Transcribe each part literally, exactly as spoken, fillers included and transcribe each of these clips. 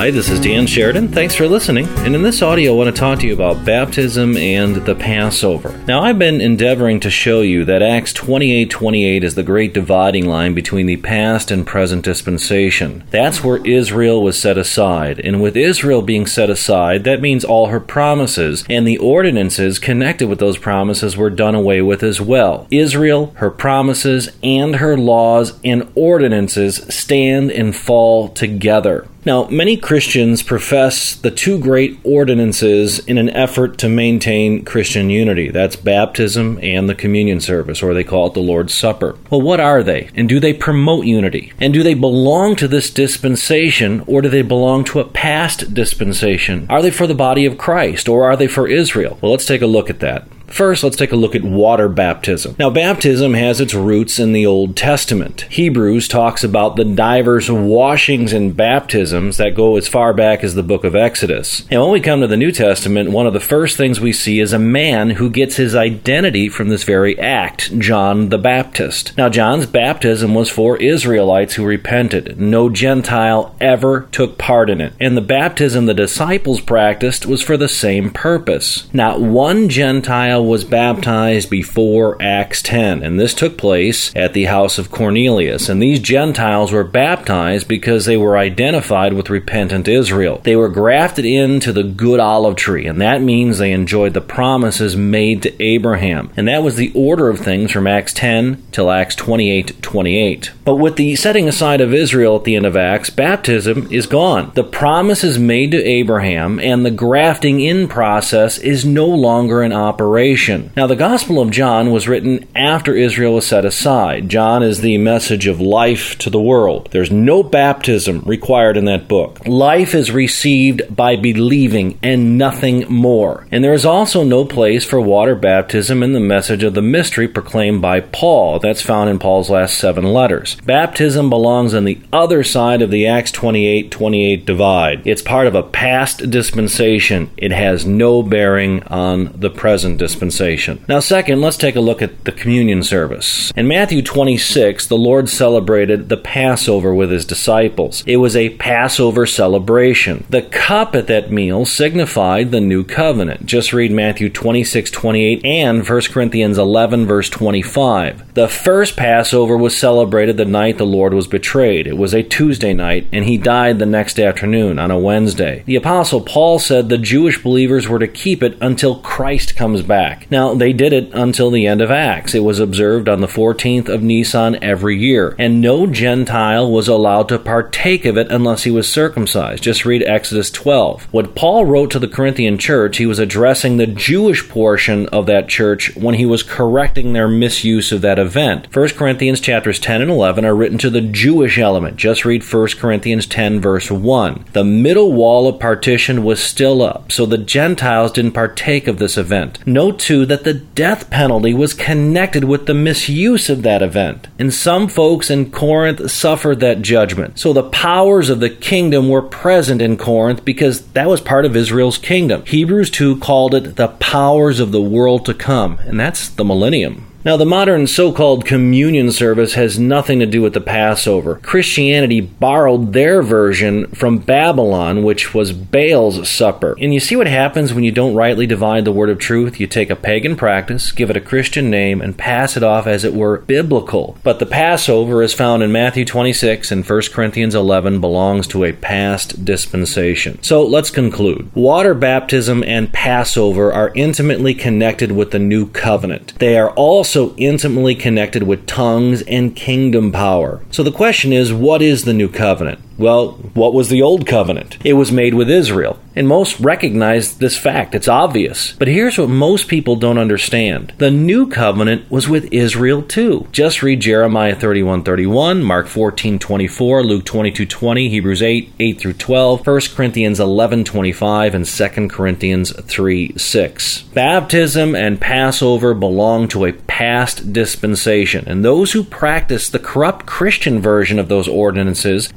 Hi, this is Dan Sheridan. Thanks for listening. And in this audio, I want to talk to you about baptism and the Passover. Now, I've been endeavoring to show you that Acts twenty-eight twenty-eight is the great dividing line between the past and present dispensation. That's where Israel was set aside. And with Israel being set aside, that means all her promises and the ordinances connected with those promises were done away with as well. Israel, her promises, and her laws and ordinances stand and fall together. Now, many Christians profess the two great ordinances in an effort to maintain Christian unity. That's baptism and the communion service, or they call it the Lord's Supper. Well, what are they? And do they promote unity? And do they belong to this dispensation, or do they belong to a past dispensation? Are they for the body of Christ, or are they for Israel? Well, let's take a look at that. First, let's take a look at water baptism. Now, baptism has its roots in the Old Testament. Hebrews talks about the divers washings and baptisms that go as far back as the book of Exodus. And when we come to the New Testament, one of the first things we see is a man who gets his identity from this very act, John the Baptist. Now, John's baptism was for Israelites who repented. No Gentile ever took part in it. And the baptism the disciples practiced was for the same purpose. Not one Gentile was baptized before Acts ten, and this took place at the house of Cornelius. And these Gentiles were baptized because they were identified with repentant Israel. They were grafted into the good olive tree, and that means they enjoyed the promises made to Abraham. And that was the order of things from Acts ten till Acts twenty-eight twenty-eight. But with the setting aside of Israel at the end of Acts, baptism is gone. The promises made to Abraham and the grafting in process is no longer in operation. Now, the Gospel of John was written after Israel was set aside. John is the message of life to the world. There's no baptism required in that book. Life is received by believing and nothing more. And there is also no place for water baptism in the message of the mystery proclaimed by Paul. That's found in Paul's last seven letters. Baptism belongs on the other side of the Acts twenty-eight twenty-eight divide. It's part of a past dispensation. It has no bearing on the present dispensation. Now, second, let's take a look at the communion service. In Matthew twenty-six, the Lord celebrated the Passover with his disciples. It was a Passover celebration. The cup at that meal signified the new covenant. Just read Matthew twenty-six twenty-eight and First Corinthians eleven, verse twenty-five. The first Passover was celebrated the night the Lord was betrayed. It was a Tuesday night, and he died the next afternoon on a Wednesday. The Apostle Paul said the Jewish believers were to keep it until Christ comes back. Now, they did it until the end of Acts. It was observed on the fourteenth of Nisan every year, and no Gentile was allowed to partake of it unless he was circumcised. Just read Exodus twelve. What Paul wrote to the Corinthian church, he was addressing the Jewish portion of that church when he was correcting their misuse of that event. First Corinthians chapters ten and eleven are written to the Jewish element. Just read First Corinthians ten, verse one. The middle wall of partition was still up, so the Gentiles didn't partake of this event. Note too that the death penalty was connected with the misuse of that event. And some folks in Corinth suffered that judgment. So the powers of the kingdom were present in Corinth because that was part of Israel's kingdom. Hebrews two called it the powers of the world to come, and that's the millennium. Now, the modern so-called communion service has nothing to do with the Passover. Christianity borrowed their version from Babylon, which was Baal's supper. And you see what happens when you don't rightly divide the word of truth? You take a pagan practice, give it a Christian name, and pass it off as it were biblical. But the Passover, as found in Matthew twenty-six and First Corinthians eleven, belongs to a past dispensation. So let's conclude. Water baptism and Passover are intimately connected with the new covenant. They are also Also intimately connected with tongues and kingdom power. So the question is, what is the new covenant? Well, what was the old covenant? It was made with Israel. And most recognize this fact. It's obvious. But here's what most people don't understand. The new covenant was with Israel too. Just read Jeremiah thirty-one thirty-one, Mark fourteen twenty-four, Luke twenty-two twenty, Hebrews eight eight through twelve, First Corinthians eleven twenty-five, and Second Corinthians three six. Baptism and Passover belong to a past dispensation. And those who practice the corrupt Christian version of those ordinances, they don't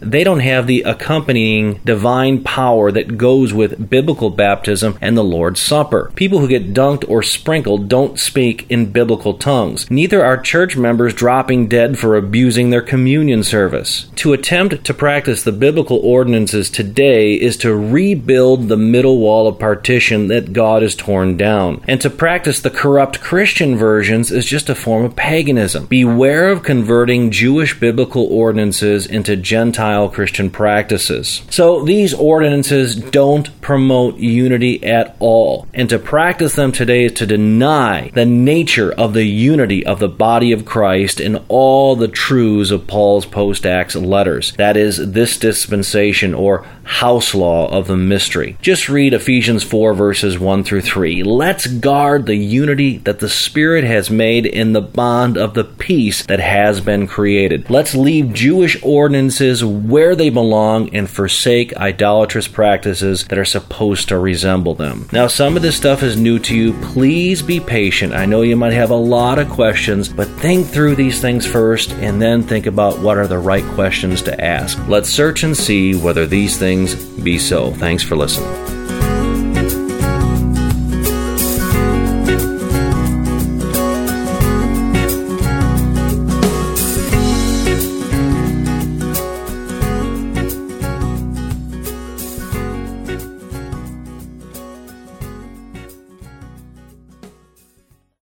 have the accompanying divine power that goes with biblical baptism and the Lord's Supper. People who get dunked or sprinkled don't speak in biblical tongues. Neither are church members dropping dead for abusing their communion service. To attempt to practice the biblical ordinances today is to rebuild the middle wall of partition that God has torn down. And to practice the corrupt Christian versions is just a form of paganism. Beware of converting Jewish biblical ordinances into Gentile Christian practices. So these ordinances don't promote unity at all. And to practice them today is to deny the nature of the unity of the body of Christ in all the truths of Paul's post-Acts letters. That is, this dispensation or house law of the mystery. Just read Ephesians four verses one through three. Let's guard the unity that the Spirit has made in the bond of the peace that has been created. Let's leave Jewish ordinances where they belong and forsake idolatrous practices that are supposed to resemble them. Now, some of this stuff is new to you. Please be patient. I know you might have a lot of questions, but think through these things first and then think about what are the right questions to ask. Let's search and see whether these things be so. Thanks for listening.